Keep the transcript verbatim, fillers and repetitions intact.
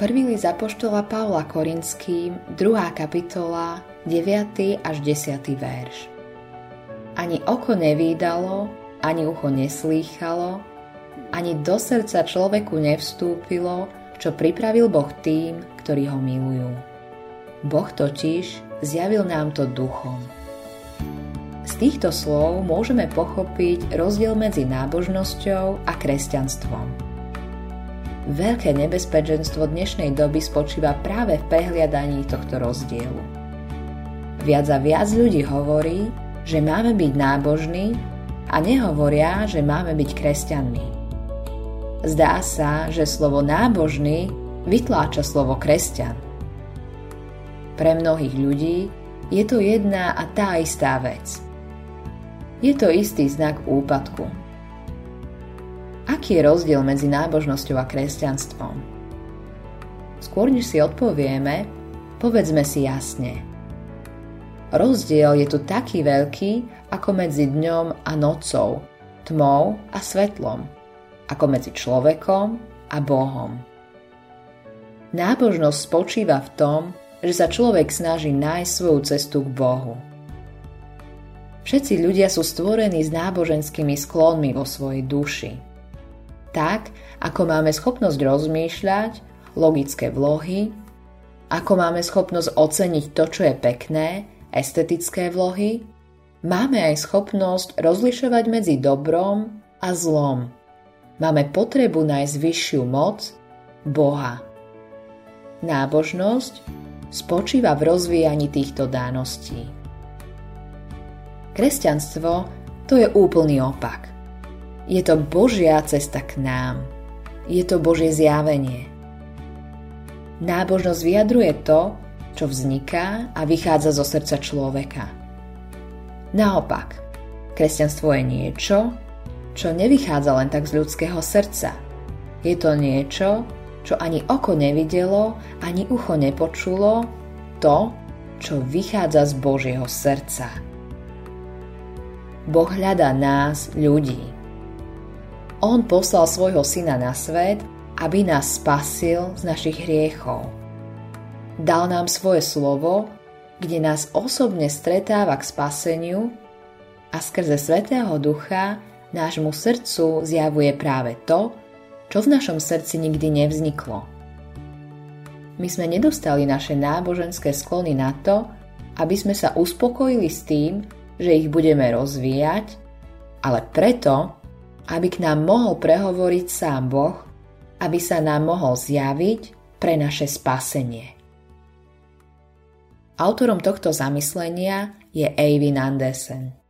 Prvý list apoštola Pavla Korinským, druhá kapitola, deviaty až desiaty verš. Ani oko nevídalo, ani ucho neslýchalo, ani do srdca človeku nevstúpilo, čo pripravil Boh tým, ktorí ho milujú. Boh totiž zjavil nám to duchom. Z týchto slov môžeme pochopiť rozdiel medzi nábožnosťou a kresťanstvom. Veľké nebezpečenstvo dnešnej doby spočíva práve v prehliadaní tohto rozdielu. Viac a viac ľudí hovorí, že máme byť nábožní a nehovoria, že máme byť kresťanmi. Zdá sa, že slovo nábožný vytláča slovo kresťan. Pre mnohých ľudí je to jedna a tá istá vec. Je to istý znak úpadku. Aký je rozdiel medzi nábožnosťou a kresťanstvom? Skôr než si odpovieme, povedzme si jasne. Rozdiel je tu taký veľký, ako medzi dňom a nocou, tmou a svetlom, ako medzi človekom a Bohom. Nábožnosť spočíva v tom, že sa človek snaží nájsť svoju cestu k Bohu. Všetci ľudia sú stvorení s náboženskými sklonmi vo svojej duši. Tak, ako máme schopnosť rozmýšľať, logické vlohy, ako máme schopnosť oceniť to, čo je pekné, estetické vlohy, máme aj schopnosť rozlišovať medzi dobrom a zlom. Máme potrebu nájsť vyššiu moc, Boha. Nábožnosť spočíva v rozvíjaní týchto dáností. Kresťanstvo to je úplný opak. Je to Božia cesta k nám. Je to Božie zjavenie. Nábožnosť vyjadruje to, čo vzniká a vychádza zo srdca človeka. Naopak, kresťanstvo je niečo, čo nevychádza len tak z ľudského srdca. Je to niečo, čo ani oko nevidelo, ani ucho nepočulo, to, čo vychádza z Božieho srdca. Boh hľadá nás, ľudí. On poslal svojho syna na svet, aby nás spasil z našich hriechov. Dal nám svoje slovo, kde nás osobne stretáva k spaseniu a skrze Svätého Ducha nášmu srdcu zjavuje práve to, čo v našom srdci nikdy nevzniklo. My sme nedostali naše náboženské sklony na to, aby sme sa uspokojili s tým, že ich budeme rozvíjať, ale preto, aby k nám mohol prehovoriť sám Boh, aby sa nám mohol zjaviť pre naše spasenie. Autorom tohto zamyslenia je Eivind Andersen.